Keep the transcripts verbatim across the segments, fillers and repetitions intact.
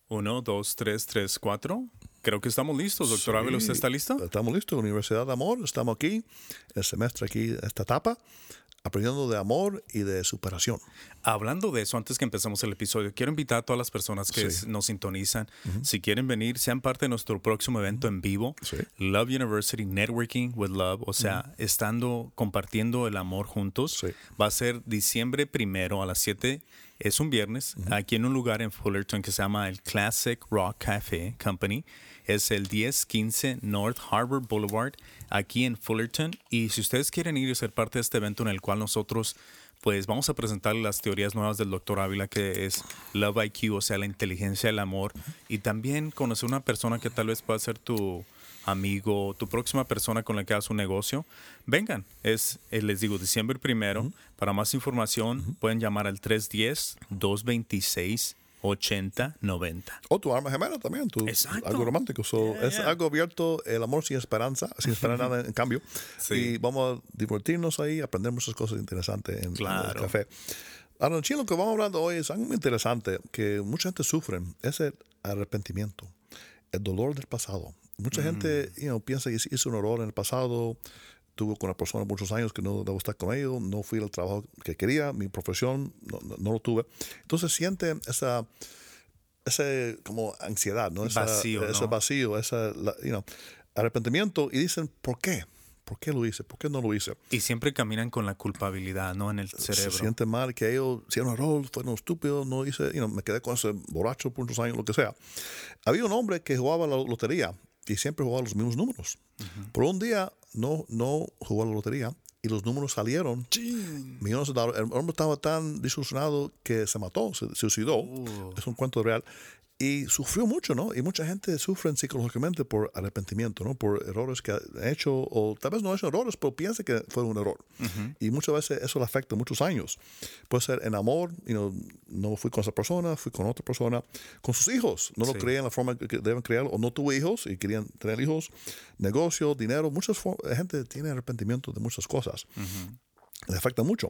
Uno, dos, tres, tres, cuatro. Creo que estamos listos, doctor Sí, Ávila. ¿Usted está listo? Estamos listos. Universidad de Amor. Estamos aquí, el semestre aquí, esta etapa, aprendiendo de amor y de superación. Hablando de eso, antes que empecemos el episodio, quiero invitar a todas las personas que Sí. nos sintonizan. Uh-huh. Si quieren venir, sean parte de nuestro próximo evento uh-huh. en vivo. Sí. Love University Networking with Love. O sea, uh-huh. estando, compartiendo el amor juntos. Sí. Va a ser diciembre primero a las siete. Es un viernes, uh-huh. aquí en un lugar en Fullerton que se llama el Classic Rock Cafe Company. Es el diez quince North Harbor Boulevard, aquí en Fullerton. Y si ustedes quieren ir y ser parte de este evento en el cual nosotros, pues vamos a presentar las teorías nuevas del doctor Ávila, que es Love I Q, o sea, la inteligencia del amor. Uh-huh. Y también conocer una persona que tal vez pueda ser tu amigo, tu próxima persona con la que hagas un negocio. Vengan, es, les digo, diciembre primero. Uh-huh. Para más información, uh-huh. pueden llamar al tres uno cero, dos dos seis, ocho cero nueve cero. O tu alma gemela también, tu, algo romántico. So, yeah, es yeah. algo abierto, el amor sin esperanza, sin esperar nada en cambio. Sí. Y vamos a divertirnos ahí, aprender muchas cosas interesantes en, claro. en el café. Ahora, en Chile, lo que vamos hablando hoy es algo muy interesante, que mucha gente sufre, es el arrepentimiento, el dolor del pasado. Mucha mm. gente you know, piensa que hizo un error en el pasado, tuve con una persona muchos años que no debo estar con ellos, no fui al trabajo que quería, mi profesión no, no, no lo tuve. Entonces siente esa, ese como ansiedad, ¿no? Esa, vacío, ese ¿no? vacío, ese you know, arrepentimiento y dicen, ¿por qué? ¿Por qué lo hice? ¿Por qué no lo hice? Y siempre caminan con la culpabilidad, ¿no? En el cerebro. Se sienten mal, que ellos hicieron un error, fueron estúpidos, no hice, you know, me quedé con ese borracho por muchos años, lo que sea. Había un hombre que jugaba la lotería y siempre jugaba los mismos números. Uh-huh. Por un día no, no jugó la lotería y los números salieron. Chin. Millones de dólares. El hombre estaba tan desilusionado que se mató, se, se suicidó. Uh. Es un cuento real. Y sufrió mucho, ¿no? Y mucha gente sufre psicológicamente por arrepentimiento, ¿no? Por errores que ha hecho, o tal vez no ha hecho errores, pero piensa que fue un error. Uh-huh. Y muchas veces eso le afecta muchos años. Puede ser en amor, you know, no fui con esa persona, fui con otra persona. Con sus hijos, no sí. lo creían la forma que deben crearlo, o no tuvo hijos y querían tener hijos. Negocio, dinero, mucha gente tiene arrepentimiento de muchas cosas. Uh-huh. Le afecta mucho.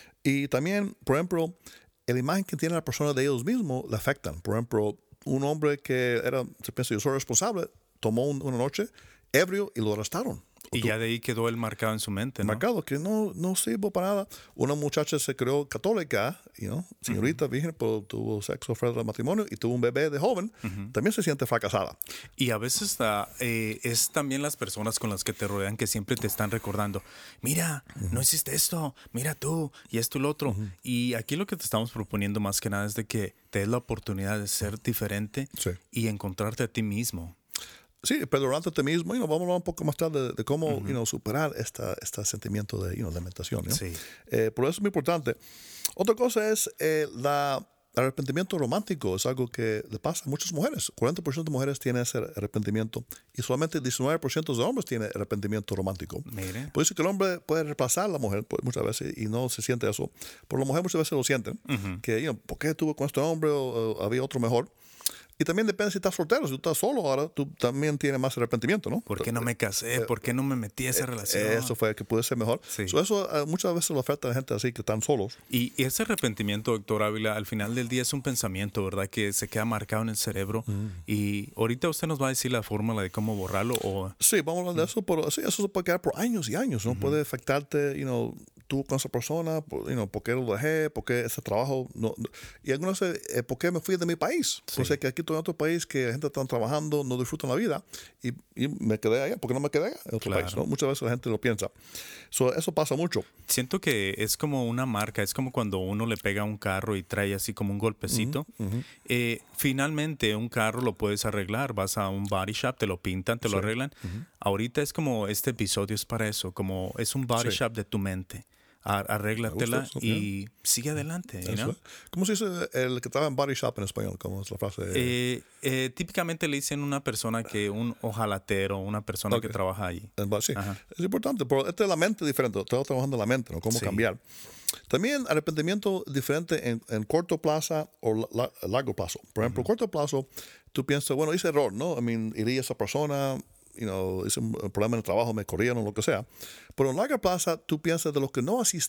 Y también, por ejemplo, la imagen que tiene la persona de ellos mismos le afectan. Por ejemplo, un hombre que era, se piensa yo soy responsable, tomó un, una noche ebrio y lo arrestaron. Y tú, ya de ahí quedó el marcado en su mente, ¿no? Marcado, que no, no sirvo para nada. Una muchacha se creó católica, you know, señorita uh-huh. virgen, pero tuvo sexo fuera del matrimonio y tuvo un bebé de joven, uh-huh. también se siente fracasada. Y a veces uh, eh, es también las personas con las que te rodean que siempre te están recordando, mira, uh-huh. no hiciste esto, mira tú, y esto y lo otro. Uh-huh. Y aquí lo que te estamos proponiendo más que nada es de que te des la oportunidad de ser diferente sí. y encontrarte a ti mismo. Sí, perdonarte a ti mismo. You know, vamos a hablar un poco más tarde de, de cómo uh-huh. you know, superar esta, este sentimiento de you know, lamentación. ¿no? Sí. Eh, por eso es muy importante. Otra cosa es eh, la, el arrepentimiento romántico. Es algo que le pasa a muchas mujeres. cuarenta por ciento de mujeres tienen ese arrepentimiento y solamente diecinueve por ciento de hombres tienen arrepentimiento romántico. Mire. Por eso que el hombre puede reemplazar a la mujer pues, muchas veces y no se siente eso. Pero la mujer muchas veces lo sienten. Uh-huh. Que, you know, ¿por qué estuve con este hombre o, o había otro mejor? Y también depende si estás soltero. Si tú estás solo ahora, tú también tienes más arrepentimiento, ¿no? ¿Por qué no me casé? ¿Por qué no me metí a esa eh, relación? Eso fue que puede ser mejor. Sí. So eso uh, muchas veces lo afecta a la gente así que están solos. Y, y ese arrepentimiento, doctor Ávila, al final del día es un pensamiento, ¿verdad? Que se queda marcado en el cerebro. Mm. Y ahorita usted nos va a decir la fórmula de cómo borrarlo. O... Sí, vamos a hablar de eso, pero sí, eso se puede quedar por años y años, ¿no? Uh-huh. Puede afectarte, you know, tú con esa persona, you know, ¿por qué lo dejé? ¿Por qué ese trabajo? No, no. Y algunas veces, eh, ¿por qué me fui de mi país? Sí. Pues es que aquí estoy en otro país que la gente está trabajando, no disfrutan la vida y, y me quedé allá. ¿Por qué no me quedé allá en otro claro. país? ¿no? Muchas veces la gente lo piensa. So, eso pasa mucho. Siento que es como una marca, es como cuando uno le pega a un carro y trae así como un golpecito. Uh-huh, uh-huh. Eh, finalmente un carro lo puedes arreglar, vas a un body shop, te lo pintan, te sí. lo arreglan. Uh-huh. Ahorita es como este episodio es para eso, como es un body sí. shop de tu mente. Arréglatela eso, y bien. Sigue adelante. You know? ¿Cómo se dice el que trabaja en body shop en español? ¿Cómo es la frase? Eh, eh, típicamente le dicen una persona que un ojalatero, una persona okay. que trabaja allí. Sí, Ajá. es importante, pero esta es la mente diferente. Estoy trabajando la mente, ¿no? Cómo sí. cambiar. También arrepentimiento diferente en, en corto plazo o la, largo plazo. Por ejemplo, uh-huh. corto plazo, tú piensas, bueno, hice error, ¿no? I mean, iría a esa persona, you know, hice un problema en el trabajo, me corrieron, lo que sea. Pero en larga plaza, tú piensas de lo que no hiciste.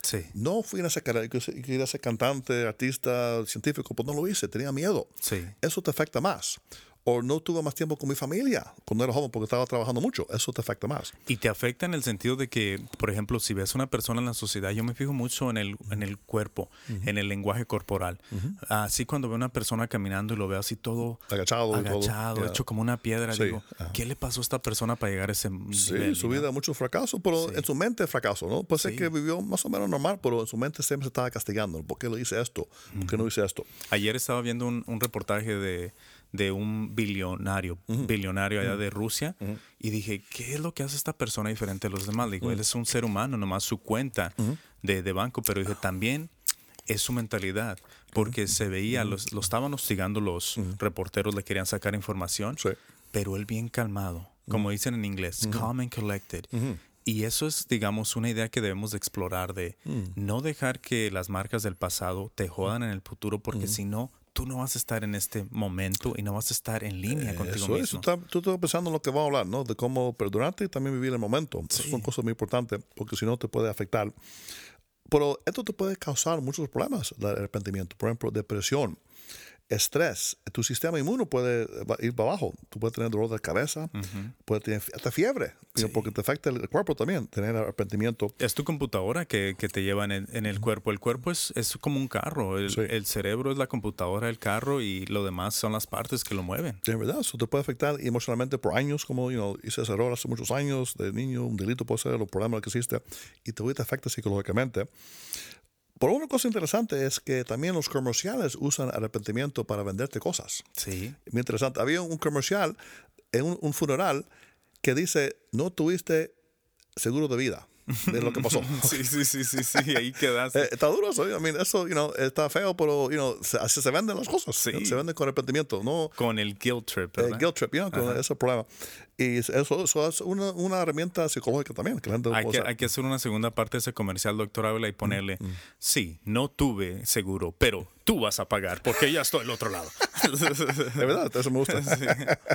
Sí. No fui a esa carrera, quería ser cantante, artista, científico, pues no lo hice, tenía miedo. Sí. Eso te afecta más. O no tuve más tiempo con mi familia cuando era joven porque estaba trabajando mucho. Eso te afecta más. Y te afecta en el sentido de que, por ejemplo, si ves una persona en la sociedad, yo me fijo mucho en el, en el cuerpo, uh-huh. en el lenguaje corporal. Uh-huh. Así cuando veo una persona caminando y lo veo así todo agachado, agachado todo. hecho yeah. como una piedra, sí. digo, uh-huh. ¿qué le pasó a esta persona para llegar a ese nivel? Sí, su vida, ¿no? Mucho fracaso, pero sí. en su mente fracaso, ¿no? Puede ser sí. que vivió más o menos normal, pero en su mente siempre se estaba castigando. ¿Por qué lo hice esto? ¿Por qué uh-huh. no hice esto? Ayer estaba viendo un, un reportaje de... de un billonario, uh-huh. billonario allá uh-huh. de Rusia, uh-huh. y dije, ¿qué es lo que hace esta persona diferente a los demás? Digo, uh-huh. él es un ser humano, nomás su cuenta uh-huh. de, de banco, pero dije, también es su mentalidad, porque uh-huh. se veía, uh-huh. los, lo estaban hostigando los uh-huh. reporteros, le querían sacar información, sí. pero él bien calmado, uh-huh. como dicen en inglés, uh-huh. calm and collected. Uh-huh. Y eso es, digamos, una idea que debemos de explorar, de uh-huh. no dejar que las marcas del pasado te jodan en el futuro, porque uh-huh. si no, tú no vas a estar en este momento y no vas a estar en línea contigo eso, mismo. Eso está, tú estás pensando en lo que vamos a hablar, ¿no? De cómo perdonarte y también vivir el momento. Sí. Esas son cosas muy importantes porque si no te puede afectar. Pero esto te puede causar muchos problemas, el arrepentimiento. Por ejemplo, depresión, estrés. Tu sistema inmune puede ir para abajo. Tú puedes tener dolor de cabeza, uh-huh. puedes tener hasta fiebre, sí. porque te afecta el cuerpo también, tener arrepentimiento. Es tu computadora que, que te lleva en el, en el cuerpo. El cuerpo es, es como un carro. El, sí. el cerebro es la computadora del carro y lo demás son las partes que lo mueven. De verdad, eso te puede afectar emocionalmente por años, como you know, hice ese error hace muchos años de niño, un delito puede ser, los problemas que existe, y te, te afecta psicológicamente. Pero una cosa interesante es que también los comerciales usan arrepentimiento para venderte cosas. Sí. Muy interesante. Había un comercial en un, un funeral que dice, no tuviste seguro de vida de lo que pasó. sí, sí, sí, sí, sí, ahí quedaste. eh, está duro eso, I mean, eso, you know, está feo, pero, you know, se, así se venden las cosas. Sí. ¿No? Se venden con arrepentimiento, no con el guilt trip, ¿verdad? El guilt trip, you know, con ese problema. Y eso, eso es una, una herramienta psicológica también. Que la gente hay, puede que, hay que hacer una segunda parte de ese comercial, doctor Ávila, y ponerle, mm-hmm. sí, no tuve seguro, pero tú vas a pagar porque ya estoy al otro lado. De verdad, eso me gusta. Sí.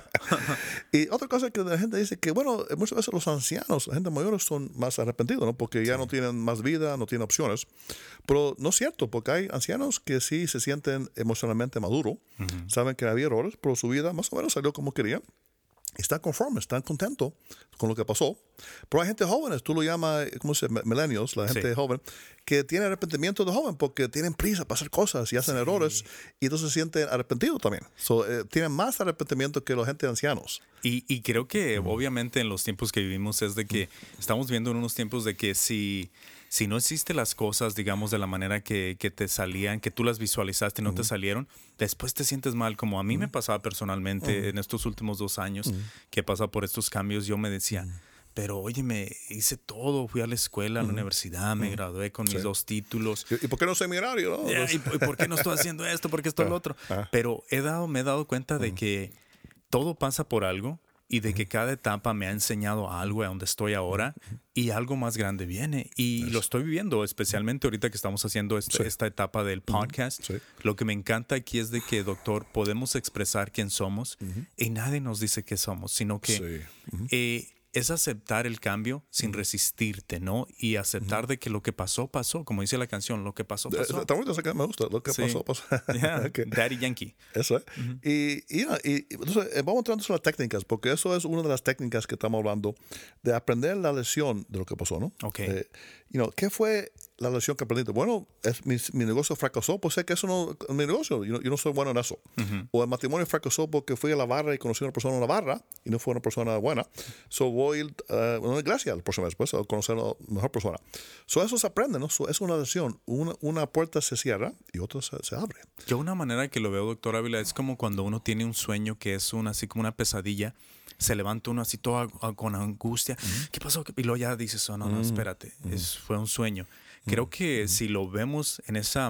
Y otra cosa que la gente dice que, bueno, muchas veces los ancianos, la gente mayor, son más arrepentidos, ¿no? Porque ya sí. no tienen más vida, no tienen opciones. Pero no es cierto, porque hay ancianos que sí se sienten emocionalmente maduros, uh-huh. saben que había errores, pero su vida más o menos salió como querían. Están conformes, están contentos con lo que pasó. Pero hay gente joven, tú lo llamas, ¿cómo se dice? Millennials, la gente sí. joven, que tiene arrepentimiento de joven porque tienen prisa para hacer cosas y hacen sí. errores y entonces se sienten arrepentidos también. So, eh, tienen más arrepentimiento que la gente ancianos. Y, y creo que mm. obviamente en los tiempos que vivimos es de que mm. estamos viendo en unos tiempos de que si... Si no existen las cosas, digamos, de la manera que, que te salían, que tú las visualizaste y no uh-huh. te salieron, después te sientes mal. Como a mí uh-huh. me pasaba personalmente uh-huh. en estos últimos dos años uh-huh. que he pasado por estos cambios, yo me decía, uh-huh. pero oye, me hice todo, fui a la escuela, a la uh-huh. universidad, me uh-huh. gradué con sí. mis dos títulos. ¿Y, ¿Y por qué no soy millonario? No? ¿Y, ¿Y por qué no estoy haciendo esto? ¿Por qué esto uh-huh. lo otro? Uh-huh. Pero he dado, me he dado cuenta de uh-huh. que todo pasa por algo. Y de que cada etapa me ha enseñado algo a donde estoy ahora y algo más grande viene. Y lo estoy viviendo, especialmente ahorita que estamos haciendo este, sí. esta etapa del podcast. Sí. Lo que me encanta aquí es de que, doctor, podemos expresar quién somos uh-huh. y nadie nos dice qué somos, sino que sí. uh-huh. eh, es aceptar el cambio sin uh-huh. resistirte, ¿no? Y aceptar uh-huh. de que lo que pasó, pasó. Como dice la canción, lo que pasó, pasó. Está bonito eso que me gusta. Lo que sí. pasó, pasó. Yeah. Okay. Daddy Yankee. Eso es. Uh-huh. Y, y, y entonces vamos entrando a las técnicas, porque eso es una de las técnicas que estamos hablando, de aprender la lección de lo que pasó, ¿no? Ok. Eh, you know, ¿qué fue la lección que aprendiste? Bueno, es, mi, mi negocio fracasó, pues sé que eso no es mi negocio. Yo, yo no soy bueno en eso. Uh-huh. O el matrimonio fracasó porque fui a la barra y conocí a una persona en la barra y no fue una persona buena. So voy uh, a una iglesia la próxima vez, pues, a conocer a la mejor persona. So eso se aprende, ¿no? So, es una lección. Una, una puerta se cierra y otra se, se abre. Yo una manera que lo veo, doctor Ávila, es como cuando uno tiene un sueño que es una, así como una pesadilla. Se levanta uno así todo a, a, con angustia. Uh-huh. ¿Qué pasó? Y luego ya dices, oh, no, no, espérate. Uh-huh. Es, fue un sueño. Creo que uh-huh. si lo vemos en esa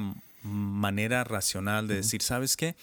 manera racional de uh-huh. decir, ¿sabes qué?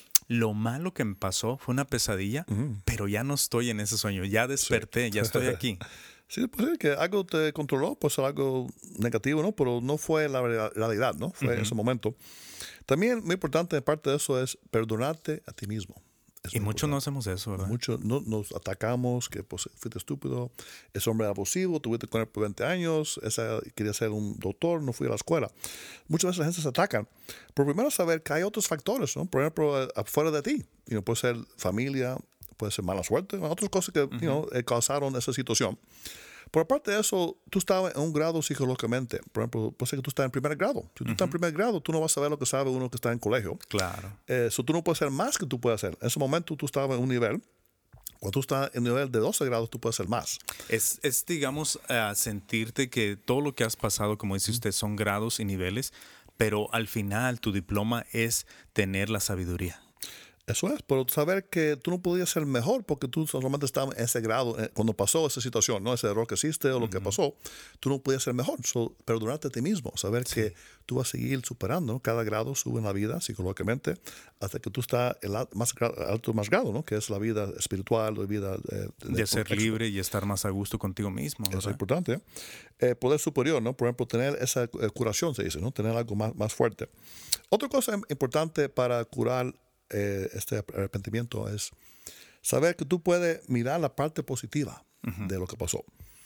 Lo malo que me pasó fue una pesadilla, uh-huh. pero ya no estoy en ese sueño. Ya desperté, sí. ya estoy aquí. Sí, pues sí, que algo te controló, pues algo negativo, ¿no? Pero no fue la realidad, ¿no? Fue uh-huh. ese momento. También muy importante, parte de eso, es perdonarte a ti mismo. Es Y muy muchos no importante. hacemos eso, ¿verdad? Muchos no, nos atacamos, que pues, fuiste estúpido, ese hombre era abusivo, tuviste con él por veinte años, esa, quería ser un doctor, no fui a la escuela. Muchas veces la gente se ataca. Pero primero saber que hay otros factores, ¿no? Por ejemplo, eh, afuera de ti. You know, puede ser familia, puede ser mala suerte, otras cosas que you know, eh, causaron esa situación. Por aparte de eso, tú estabas en un grado psicológicamente. Por ejemplo, puede ser que tú estás en primer grado. Si tú estás en primer grado, tú no vas a saber lo que sabe uno que está en colegio. Claro. Eso eh, so tú no puedes hacer más que tú puedes hacer. En ese momento tú estabas en un nivel. Cuando tú estás en nivel de doce grados, tú puedes hacer más. Es, es digamos, uh, sentirte que todo lo que has pasado, como dice usted, son grados y niveles, pero al final tu diploma es tener la sabiduría. Eso es, pero saber que tú no podías ser mejor porque tú solamente estabas en ese grado, eh, cuando pasó esa situación, ¿no? Ese error que hiciste o lo uh-huh. que pasó, tú no podías ser mejor. So, perdonarte a ti mismo, saber sí. que tú vas a seguir superando, ¿no? Cada grado sube en la vida psicológicamente hasta que tú estás en el más alto más grado, ¿no? Que es la vida espiritual, la vida de, de, de ser libre y estar más a gusto contigo mismo. Eso es importante. ¿eh? Eh, poder superior, ¿no? Por ejemplo, tener esa eh, curación, se dice, ¿no? Tener algo más, más fuerte. Otra cosa importante para curar Eh, este arrepentimiento es saber que tú puedes mirar la parte positiva uh-huh. de lo que pasó.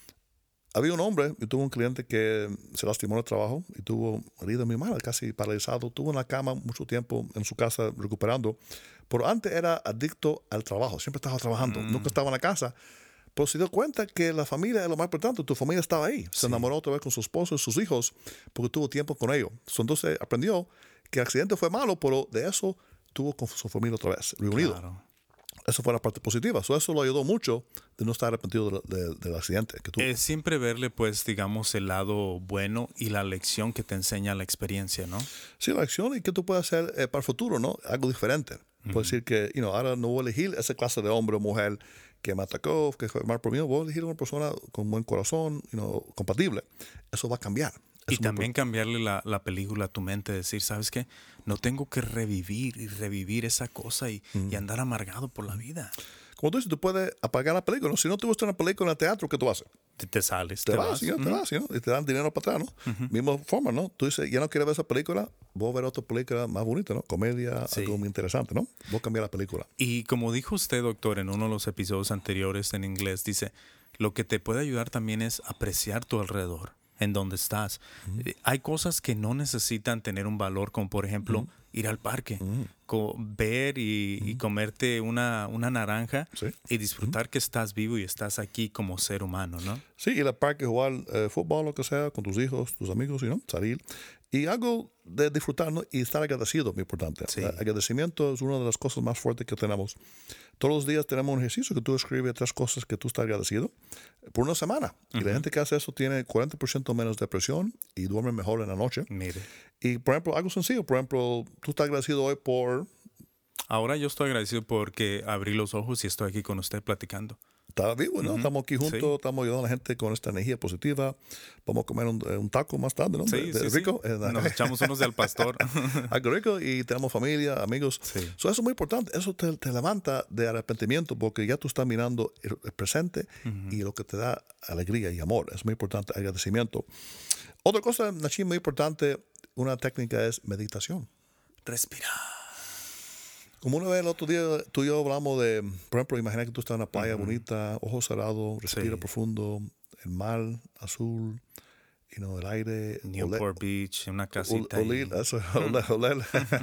Había un hombre, yo tuve un cliente que se lastimó en el trabajo y tuvo herida muy mala, casi paralizado, tuvo en la cama mucho tiempo en su casa recuperando, pero antes era adicto al trabajo, siempre estaba trabajando, mm. nunca estaba en la casa, pero se dio cuenta que la familia es lo más importante, tu familia estaba ahí, se sí. enamoró otra vez con su esposo y sus hijos porque tuvo tiempo con ellos. Entonces aprendió que el accidente fue malo, pero de eso tuvo con su familia otra vez, reunido. Claro. Eso fue la parte positiva. So, eso lo ayudó mucho de no estar arrepentido de, de, del accidente que tuvo. Es siempre verle, pues, digamos, el lado bueno y la lección que te enseña la experiencia, ¿no? Sí, la lección y que tú puedes hacer eh, para el futuro, ¿no? Algo diferente. Uh-huh. Puedes decir que, you know, ahora no voy a elegir esa clase de hombre o mujer que me atacó, que fue mal por mí. Voy a elegir una persona con buen corazón, you know, compatible. Eso va a cambiar. Y también cambiarle la, la película a tu mente, decir, ¿sabes qué? No tengo que revivir y revivir esa cosa y, mm. y andar amargado por la vida. Como tú dices, tú puedes apagar la película, ¿no? Si no te gusta una película en el teatro, ¿qué tú haces? Te, te sales, te, te vas, vas. ¿sí? ¿no? Uh-huh. Te vas, ¿sí? ¿no? Y te dan dinero para atrás, ¿no? Uh-huh. Misma forma, ¿no? Tú dices, ya no quieres ver esa película, voy a ver otra película más bonita, ¿no? Comedia, sí. algo muy interesante, ¿no? Voy a cambiar la película. Y como dijo usted, doctor, en uno de los episodios anteriores en inglés, dice, lo que te puede ayudar también es apreciar tu alrededor. En donde estás. Uh-huh. Eh, hay cosas que no necesitan tener un valor, como por ejemplo uh-huh. ir al parque, uh-huh. co- ver y, uh-huh. y comerte una, una naranja ¿sí? y disfrutar uh-huh. que estás vivo y estás aquí como ser humano, ¿no? Sí, ir al parque, jugar eh, fútbol, lo que sea, con tus hijos, tus amigos, ¿no? Salir. Y algo de disfrutar, ¿no? Y estar agradecido, muy importante. Sí. El agradecimiento es una de las cosas más fuertes que tenemos. Todos los días tenemos un ejercicio que tú escribes tres cosas que tú estás agradecido por una semana. Uh-huh. Y la gente que hace eso tiene cuarenta por ciento menos depresión y duerme mejor en la noche. Mire. Y, por ejemplo, algo sencillo. Por ejemplo, tú estás agradecido hoy por... Ahora yo estoy agradecido porque abrí los ojos y estoy aquí con usted platicando. Está vivo, ¿no? Uh-huh. Estamos aquí juntos, sí. estamos ayudando a la gente con esta energía positiva. Vamos a comer un, un taco más tarde, ¿no? Sí, de, de sí, rico. Sí. Nos echamos unos del pastor. Algo rico y tenemos familia, amigos. Sí. So, eso es muy importante. Eso te, te levanta de arrepentimiento porque ya tú estás mirando el, el presente uh-huh. y lo que te da alegría y amor. Es muy importante, agradecimiento. Otra cosa, Nachim, muy importante, una técnica es meditación. Respirar. Como una vez el otro día tú y yo hablamos de, por ejemplo, imagina que tú estás en una playa uh-huh. bonita, ojos cerrados, respira sí. profundo, el mar azul, you know, el aire. Newport ole, Beach, una casita. Oler, eso, oler, oler.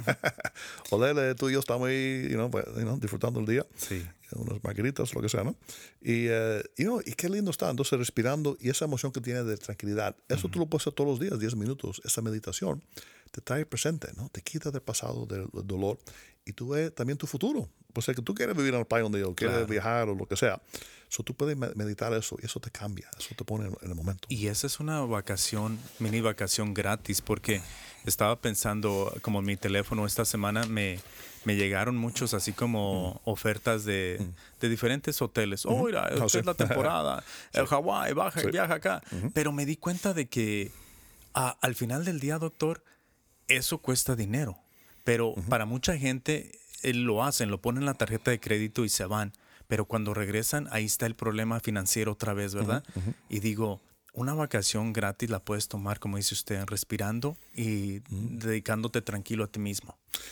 oler, tú y yo estamos ahí, you know, you know, disfrutando el día. Sí. Unas margaritas, lo que sea, ¿no? Y, uh, you know, y qué lindo está. Entonces, respirando y esa emoción que tiene de tranquilidad, eso uh-huh. tú lo puedes hacer todos los días, diez minutos. Esa meditación te trae presente, ¿no? Te quita del pasado, del, del dolor y tú ves también tu futuro. Pues es que tú quieres vivir en el país donde yo, quieres claro. viajar o lo que sea. So, tú puedes meditar eso y eso te cambia, eso te pone en, en el momento. Y esa es una vacación, mini vacación gratis, porque estaba pensando, como en mi teléfono esta semana me, me llegaron muchos así como mm. ofertas de, mm. de diferentes hoteles. Oh, mira, esta no, sí. es la temporada, sí. el Hawái, baja, sí. viaja acá. Uh-huh. Pero me di cuenta de que a, al final del día, doctor, eso cuesta dinero. Pero uh-huh. para mucha gente eh, lo hacen, lo ponen en la tarjeta de crédito y se van. Pero cuando regresan, ahí está el problema financiero otra vez, ¿verdad? Uh-huh, uh-huh. Y digo, una vacación gratis la puedes tomar, como dice usted, respirando y uh-huh. dedicándote tranquilo a ti mismo.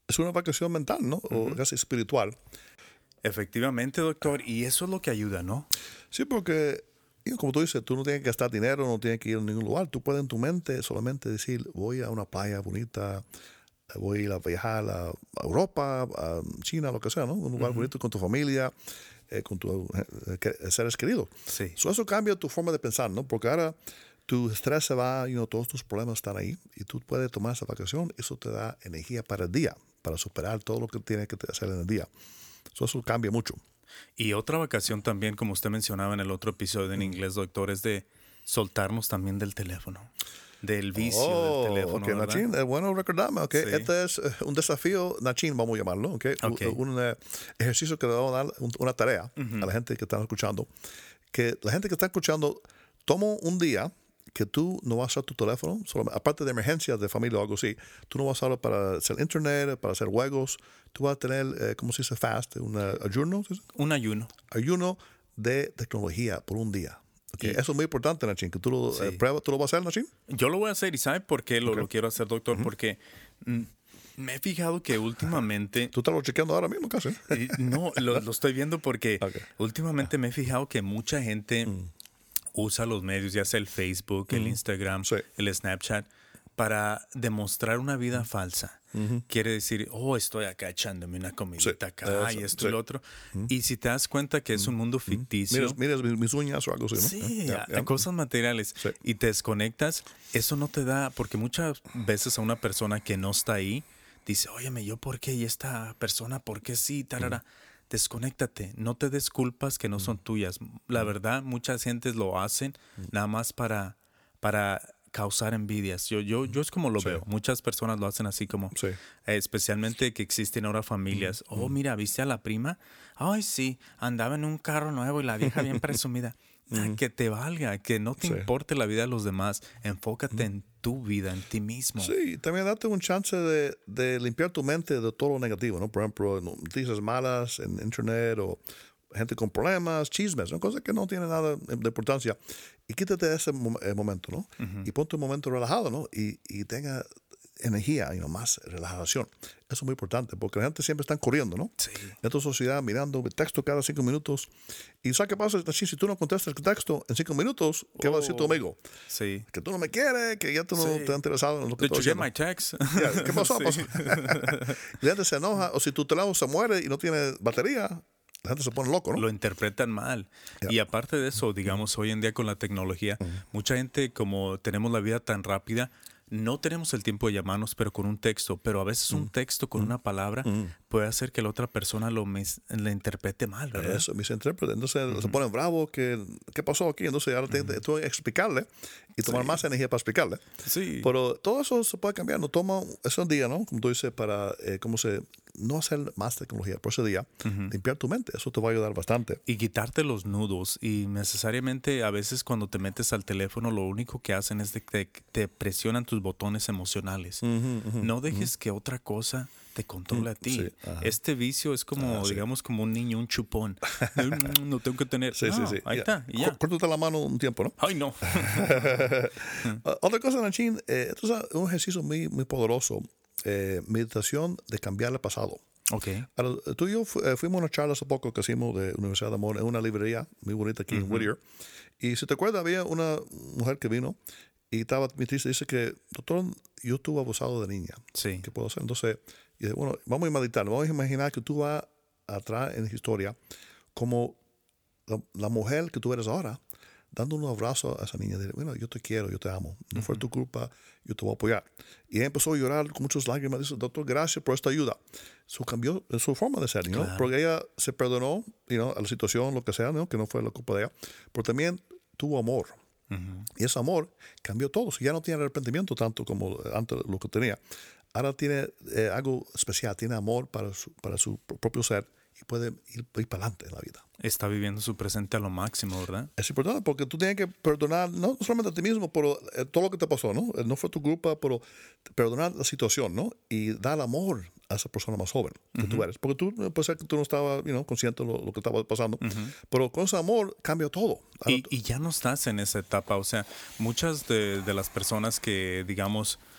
es una vacación mental, ¿no? O casi espiritual. Efectivamente, doctor, y eso es lo que ayuda, ¿no? Sí, porque, you know, como tú dices, tú no tienes que gastar dinero, no tienes que ir a ningún lugar. Tú puedes en tu mente solamente decir, voy a una playa bonita, voy a ir a viajar a Europa, a China, lo que sea, ¿no? Un lugar uh-huh. bonito con tu familia, eh, con tus eh, seres queridos. Sí. So, eso cambia tu forma de pensar, ¿no? Porque ahora tu estrés se va, you know, todos tus problemas están ahí y tú puedes tomar esa vacación. Eso te da energía para el día, para superar todo lo que tienes que hacer en el día. So, eso cambia mucho. Y otra vacación también, como usted mencionaba en el otro episodio en inglés, doctor, es de soltarnos también del teléfono, del vicio oh, del teléfono. Okay, ¿verdad? Nachín, es bueno recordarme. Okay. Sí. Este es un desafío, Nachín, vamos a llamarlo. Okay. Okay. Un, un uh, ejercicio que le vamos a dar, un, una tarea uh-huh. a la gente que está escuchando. Que la gente que está escuchando, toma un día que tú no vas a usar tu teléfono, solo, aparte de emergencias de familia o algo así, tú no vas a usarlo para hacer internet, para hacer juegos, tú vas a tener, eh, ¿cómo se dice? Fast, un ayuno. ¿Sí? Un ayuno. Ayuno de tecnología por un día. Okay. Eso es muy importante, Nachín, que tú lo sí. eh, pruebas. ¿Tú lo vas a hacer, Nachín? Yo lo voy a hacer, ¿y sabe por qué lo, okay. lo quiero hacer, doctor? Uh-huh. Porque mm, me he fijado que últimamente... ¿Tú estás lo chequeando ahora mismo casi? Eh, no, lo, lo estoy viendo porque okay. últimamente me he fijado que mucha gente... Mm. usa los medios, ya sea el Facebook, el uh-huh. Instagram, sí. el Snapchat, para demostrar una vida falsa. Uh-huh. Quiere decir, oh, estoy acá echándome una comidita sí. acá Eso, y esto sí. y lo otro. Uh-huh. Y si te das cuenta que es un mundo ficticio. Miras, miras mis uñas o algo así, ¿no? Sí, yeah, yeah. cosas materiales. Sí. Y te desconectas, eso no te da, porque muchas veces a una persona que no está ahí, dice, óyeme, ¿yo por qué? Y esta persona, ¿por qué sí? Tarara. Uh-huh. Desconéctate, no te des culpas que no son tuyas. La verdad, muchas gentes lo hacen nada más para, para causar envidias. Yo, yo, yo es como lo sí. veo. Muchas personas lo hacen así como, sí. eh, especialmente que existen ahora familias. Mm. Oh, mira, ¿viste a la prima? Ay, sí, andaba en un carro nuevo y la vieja bien presumida. Ah, que te valga, que no te sí. importe la vida de los demás. Enfócate mm. en tu vida, en ti mismo. Sí, también date un chance de, de limpiar tu mente de todo lo negativo, ¿no? Por ejemplo, noticias malas en internet o gente con problemas, chismes, ¿no? Cosas que no tienen nada de importancia. Y quítate ese momento, ¿no? Uh-huh. Y ponte un momento relajado, ¿no? Y, y tenga energía y no más relajación. Eso es muy importante porque la gente siempre está corriendo, ¿no? Sí. En tu sociedad mirando el texto cada cinco minutos. Y ¿sabes qué pasa? Si tú no contestas el texto en cinco minutos, ¿qué oh. va a decir tu amigo? Sí. Que tú no me quieres, que ya tú no sí. te has interesado en lo que Did you get my text? Yeah, ¿qué pasó? Sí. pasó? La gente se enoja. O si tu teléfono se muere y no tiene batería, la gente se pone loco, ¿no? Lo interpretan mal. Yeah. Y aparte de eso, digamos, hoy en día con la tecnología, uh-huh. mucha gente, como tenemos la vida tan rápida, no tenemos el tiempo de llamarnos, pero con un texto. Pero a veces un texto con mm. una palabra mm. puede hacer que la otra persona lo mis, le interprete mal, ¿verdad? Eso, misinterpreta. Entonces mm-hmm. se ponen bravos. ¿Qué, ¿Qué pasó aquí? Entonces ahora mm-hmm. te, tengo que explicarle y tomar sí. más energía para explicarle. Sí. Pero todo eso se puede cambiar. No toma ese día, ¿no? Como tú dices, para eh, ¿cómo se, no hacer más tecnología. Por ese día, mm-hmm. limpiar tu mente. Eso te va a ayudar bastante. Y quitarte los nudos. Y necesariamente a veces cuando te metes al teléfono, lo único que hacen es que te, te presionan tus botones emocionales. Uh-huh, uh-huh, no dejes uh-huh. que otra cosa te controle uh-huh. a ti. Sí, este vicio es como, uh, digamos, sí. como un niño, un chupón. No, no tengo que tener. Sí, no, sí, sí. Ahí yeah. está. Ya. Córtate la mano un tiempo, ¿no? Ay, no. Otra cosa, Nachín, eh, esto es un ejercicio muy, muy poderoso. Eh, meditación de cambiar el pasado. Okay. Ahora, tú y yo fu- eh, fuimos a una charla hace poco que hicimos de Universidad de Amor en una librería muy bonita aquí uh-huh. en Whittier. Y si te acuerdas, había una mujer que vino y estaba muy triste. Dice que, doctor, yo estuve abusado de niña. Sí. ¿Qué puedo hacer? Entonces, y dije, bueno, vamos a meditar. Vamos a imaginar que tú vas atrás en la historia como la, la mujer que tú eres ahora, dando un abrazo a esa niña. Dile, bueno, yo te quiero, yo te amo. No uh-huh. fue tu culpa, yo te voy a apoyar. Y ella empezó a llorar con muchas lágrimas. Dice, doctor, gracias por esta ayuda. Eso cambió su forma de ser, ¿no? Claro. Porque ella se perdonó, you know, a la situación, lo que sea, ¿no? Que no fue la culpa de ella. Pero también tuvo amor. Uh-huh. Y ese amor cambió todo. Ya no tiene arrepentimiento tanto como antes lo que tenía. Ahora tiene eh, algo especial. Tiene amor para su, para su propio ser y puede ir, ir para adelante en la vida. Está viviendo su presente a lo máximo, ¿verdad? Es importante porque tú tienes que perdonar, no solamente a ti mismo, pero eh, todo lo que te pasó, ¿no? No fue tu culpa, pero perdonar la situación, ¿no? Y dar amor a esa persona más joven que uh-huh. tú eres. Porque tú, puede ser que tú no estabas, you know, consciente de lo, lo que estaba pasando, uh-huh. pero con ese amor cambia todo. Y, y ya no estás en esa etapa. O sea, muchas de, de las personas que, digamos,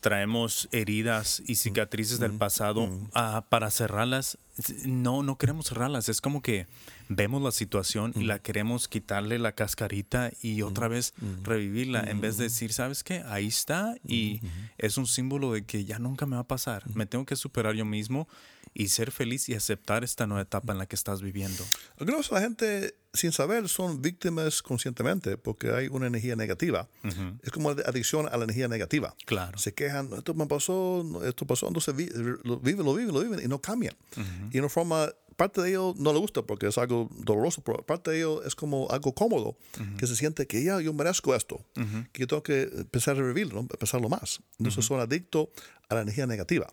traemos heridas y cicatrices del pasado Mm. ah, para cerrarlas. No, no queremos cerrarlas. Es como que vemos la situación y la queremos quitarle la cascarita y otra vez revivirla en vez de decir, ¿sabes qué? Ahí está y es un símbolo de que ya nunca me va a pasar. Me tengo que superar yo mismo y ser feliz y aceptar esta nueva etapa en la que estás viviendo. Algunos de la gente, sin saber, son víctimas conscientemente porque hay una energía negativa. Ujú. Es como la adicción a la energía negativa. Claro. Se quejan, esto me pasó, esto pasó, entonces vi- lo viven, lo viven, lo viven y no cambian. Y de una forma, parte de ellos no le gusta porque es algo doloroso, pero parte de ellos es como algo cómodo, que se siente que ya yo merezco esto, Ujú. que yo tengo que empezar a revivirlo, ¿no? Empezarlo más. Entonces son adictos a la energía negativa.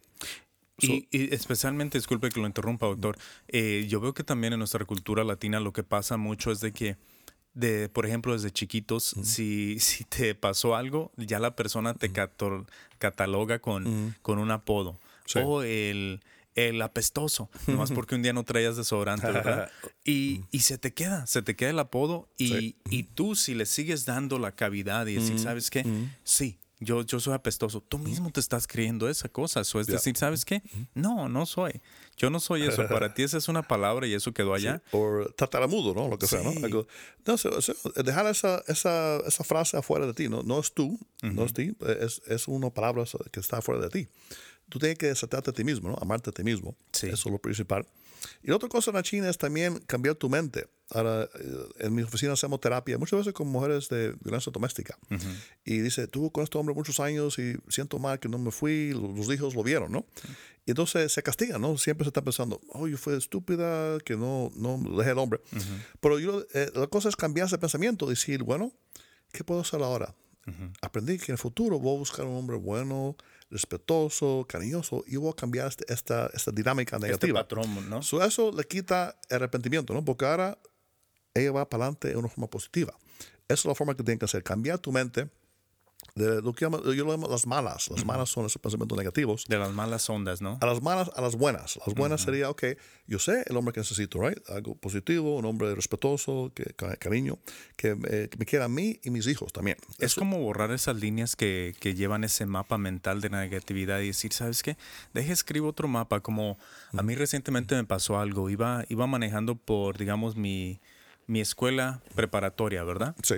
Y, y especialmente, disculpe que lo interrumpa, doctor, eh, yo veo que también en nuestra cultura latina lo que pasa mucho es de que, de, por ejemplo, desde chiquitos, si, si te pasó algo, ya la persona te cator- cataloga con, con un apodo. Sí. O el, el apestoso, nomás porque un día no traías desodorante, ¿verdad? Y, y se te queda, se te queda el apodo y, Sí. y tú si le sigues dando la cavidad y decir, ¿sabes qué? Sí. Yo, yo soy apestoso. Tú mismo te estás creyendo esa cosa. Eso es Ya. decir, ¿sabes qué? No, no soy. Yo no soy eso. Para ti esa es una palabra y eso quedó allá. O tataramudo, ¿no? Lo que sea, ¿no? Sí. Algo- no, se- se- dejar esa, esa, esa frase afuera de ti, no, no es tú, no es ti, es, es una palabra que está afuera de ti. Tú tienes que aceptarte a ti mismo, ¿no? Amarte a ti mismo. Sí. Eso es lo principal. Y la otra cosa en la China es también cambiar tu mente. Ahora, eh, en mi oficina hacemos terapia muchas veces con mujeres de violencia doméstica. Y dice, tuve con este hombre muchos años y siento mal que no me fui, los, los hijos lo vieron, ¿no? Y entonces se castigan, ¿no? Siempre se está pensando, oh, yo fui estúpida, que no, no dejé el hombre. Pero yo, eh, la cosa es cambiar ese pensamiento, decir, bueno, ¿qué puedo hacer ahora? Aprendí que en el futuro voy a buscar un hombre bueno, respetuoso, cariñoso, y voy a cambiar este- esta, esta dinámica Este negativa. patrón, ¿no? So, eso le quita el arrepentimiento, ¿no? Porque ahora ella va para adelante de una forma positiva. Esa es la forma que tienen que hacer, cambiar tu mente de lo que llamo- yo lo llamo las malas. Las malas son esos pensamientos negativos. De las malas ondas, ¿no? A las malas, a las buenas. Las buenas sería, ok, yo sé el hombre que necesito, right? Algo positivo, un hombre respetuoso, que, ca- cariño, que, eh, que me quiera a mí y mis hijos también. Es Eso- como borrar esas líneas que, que llevan ese mapa mental de negatividad y decir, ¿sabes qué? Deja escribo otro mapa. Como a mí recientemente me pasó algo. Iba, iba manejando por, digamos, mi, mi escuela preparatoria, ¿verdad? Sí.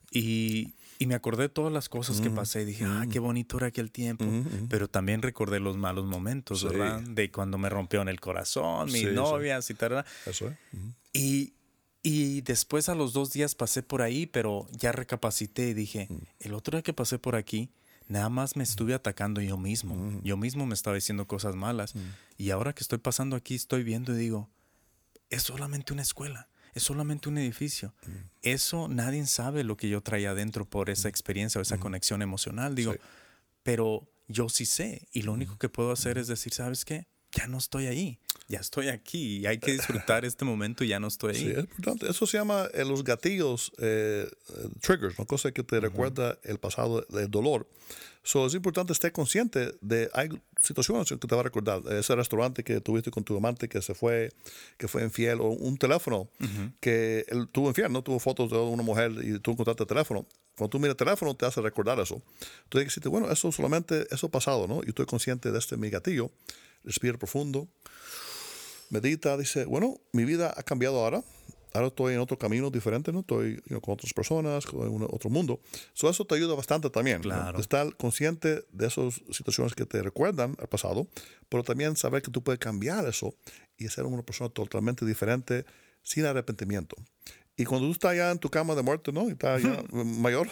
Y, y me acordé de todas las cosas que pasé y dije, ah, qué bonito era aquel tiempo. Pero también recordé los malos momentos, Sí. ¿verdad? De cuando me rompieron el corazón, mis Sí, sí. novias y tal. Eso es. Ujú. Y, y después a los dos días pasé por ahí, pero ya recapacité y dije, el otro día que pasé por aquí, nada más me estuve atacando yo mismo. Yo mismo me estaba diciendo cosas malas. Y ahora que estoy pasando aquí, estoy viendo y digo, es solamente una escuela. Es solamente un edificio. Eso nadie sabe lo que yo traía adentro por esa experiencia o esa conexión emocional. Digo, Sí. pero yo sí sé. Y lo único que puedo hacer es decir, ¿sabes qué? Ya no estoy ahí. Ya estoy aquí. Y hay que disfrutar este momento y ya no estoy Sí, ahí. es importante. Eso se llama eh, los gatillos, eh, eh, triggers, una cosa que te recuerda el pasado, el dolor. So, es importante estar consciente de hay situaciones que te va a recordar. Ese restaurante que tuviste con tu amante que se fue, que fue infiel, o un teléfono que él tuvo infiel, no tuvo fotos de una mujer y tú encontraste el teléfono. Cuando tú miras el teléfono te hace recordar eso. Tú tienes que decirte, bueno, eso solamente, eso pasado, ¿no? Yo estoy consciente de este mi gatillo. Respira profundo. Medita, dice, bueno, mi vida ha cambiado ahora. Ahora estoy en otro camino diferente, ¿no? Estoy you know, con otras personas, con un- otro mundo. So, eso te ayuda bastante también. ¿no? Claro. Estar consciente de esas situaciones que te recuerdan al pasado, pero también saber que tú puedes cambiar eso y ser una persona totalmente diferente sin arrepentimiento. Y cuando tú estás ya en tu cama de muerte, ¿no? Y estás ya mayor,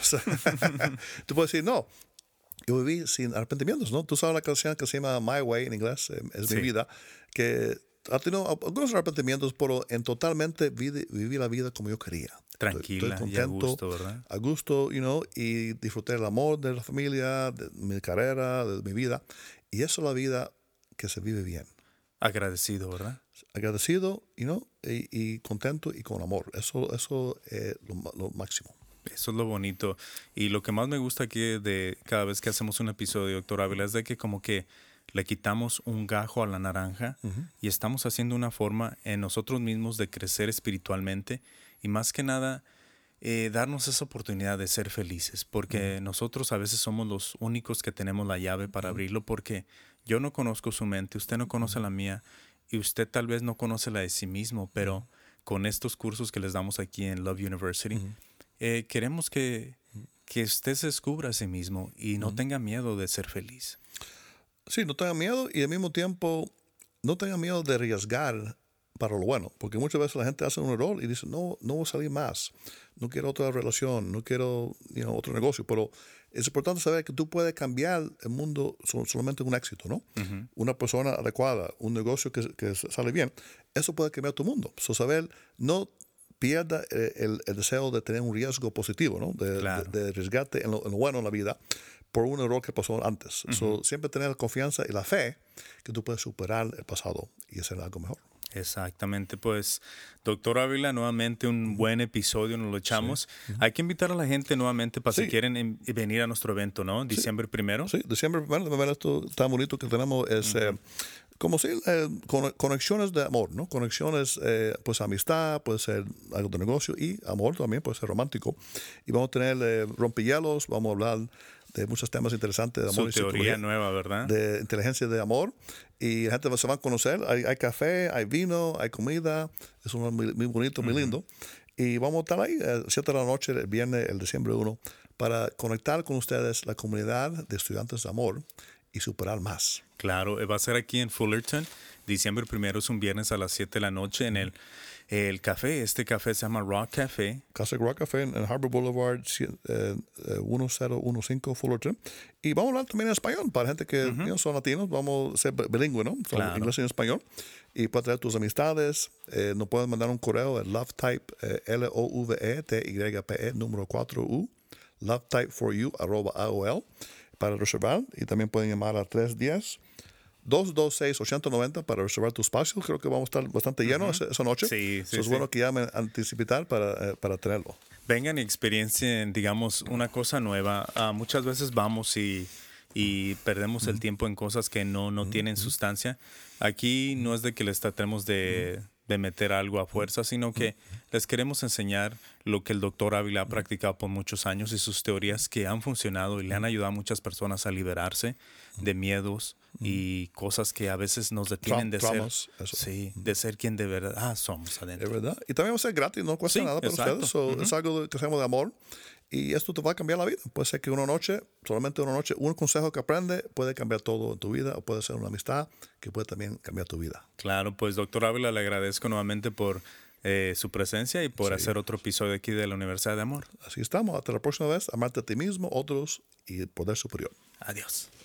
tú puedes decir, no, yo viví sin arrepentimientos, ¿no? Tú sabes la canción que se llama My Way en inglés, eh, es Sí. mi vida, que ha tenido algunos arrepentimientos, pero en totalmente viví, viví la vida como yo quería. Tranquila Estoy y a contento, gusto, ¿verdad? a gusto, you know, y disfruté el amor de la familia, de mi carrera, de mi vida. Y eso es la vida que se vive bien. Agradecido, ¿verdad? Agradecido, you know, y, y contento y con amor. Eso eso es lo, ma- lo máximo. Eso es lo bonito. Y lo que más me gusta aquí de cada vez que hacemos un episodio, doctor Ávila, es de que como que le quitamos un gajo a la naranja y estamos haciendo una forma en nosotros mismos de crecer espiritualmente. Y más que nada, eh, darnos esa oportunidad de ser felices, porque uh-huh. nosotros a veces somos los únicos que tenemos la llave para uh-huh. abrirlo, porque yo no conozco su mente, usted no conoce uh-huh. la mía, y usted tal vez no conoce la de sí mismo, pero uh-huh. con estos cursos que les damos aquí en Love University, uh-huh. eh, queremos que, que usted se descubra a sí mismo y no uh-huh. tenga miedo de ser feliz. Sí, no tenga miedo y al mismo tiempo no tenga miedo de arriesgar para lo bueno, porque muchas veces la gente hace un error y dice, no, no voy a salir más, no quiero otra relación, no quiero you know, otro negocio, pero es importante saber que tú puedes cambiar el mundo solamente en un éxito, ¿no? Uh-huh. Una persona adecuada, un negocio que, que sale bien, eso puede cambiar tu mundo. So, saber, no pierda el, el deseo de tener un riesgo positivo, ¿no? De, claro. de, de arriesgarte en lo, en lo bueno en la vida por un error que pasó antes. Uh-huh. So, siempre tener la confianza y la fe que tú puedes superar el pasado y hacer algo mejor. Exactamente, pues doctor Ávila, nuevamente un buen episodio, nos lo echamos. Sí. Uh-huh. Hay que invitar a la gente nuevamente para sí. si quieren en, venir a nuestro evento, ¿no? Diciembre sí. primero. Sí, diciembre primero, de verdad, esto tan bonito que tenemos es, uh-huh. eh, como si, eh, con, conexiones de amor, ¿no? Conexiones, eh, pues amistad, puede ser algo de negocio y amor también, puede ser romántico. Y vamos a tener eh, rompehielos, vamos a hablar de muchos temas interesantes de amor. Su teoría nueva, ¿verdad? De inteligencia de amor. Y la gente se va a conocer. Hay, hay café, hay vino, hay comida. Es un muy, muy bonito, muy uh-huh. lindo. Y vamos a estar ahí a siete de la noche, el viernes, el diciembre primero, para conectar con ustedes la comunidad de estudiantes de amor y superar más. Claro, va a ser aquí en Fullerton. Diciembre primero es un viernes a las siete de la noche en el El café, este café se llama Rock Café. Casa Rock Café en Harbor Boulevard, eh, ten quince Fullerton. Y vamos a hablar también en español para gente que uh-huh. you know, son latinos. Vamos a ser bilingüe, ¿no? Son claro. inglés y español. Y para traer tus amistades, eh, nos pueden mandar un correo a lovetype, eh, L O V E T Y P E, número cuatro U, lovetype4u, arroba A O L, para reservar. Y también pueden llamar a tres uno cero, dos dos seis, ocho cero nueve cero para reservar tu espacio. Creo que vamos a estar bastante llenos uh-huh. esa noche. Sí, sí, so es sí. bueno que llamen anticipar para, eh, para tenerlo. Vengan y experiencien, digamos, una cosa nueva. Uh, muchas veces vamos y, y perdemos uh-huh. el tiempo en cosas que no, no uh-huh. tienen sustancia. Aquí no es de que les tratemos de, uh-huh. de meter algo a fuerza, sino que uh-huh. les queremos enseñar lo que el doctor Ávila ha practicado por muchos años y sus teorías que han funcionado y le han ayudado a muchas personas a liberarse de miedos y cosas que a veces nos detienen Tra- de traumas, ser eso. Sí, de ser quien de verdad ah, somos adentro. Es verdad. Y también va a ser gratis, no cuesta sí, nada para exacto. ustedes. So, uh-huh. Es algo que hacemos de amor y esto te va a cambiar la vida. Puede ser que una noche, solamente una noche, un consejo que aprende puede cambiar todo en tu vida o puede ser una amistad que puede también cambiar tu vida. Claro, pues doctor Ávila, le agradezco nuevamente por eh, su presencia y por sí. hacer otro episodio aquí de la Universidad de Amor. Así estamos. Hasta la próxima vez. Amarte a ti mismo, otros y el poder superior. Adiós.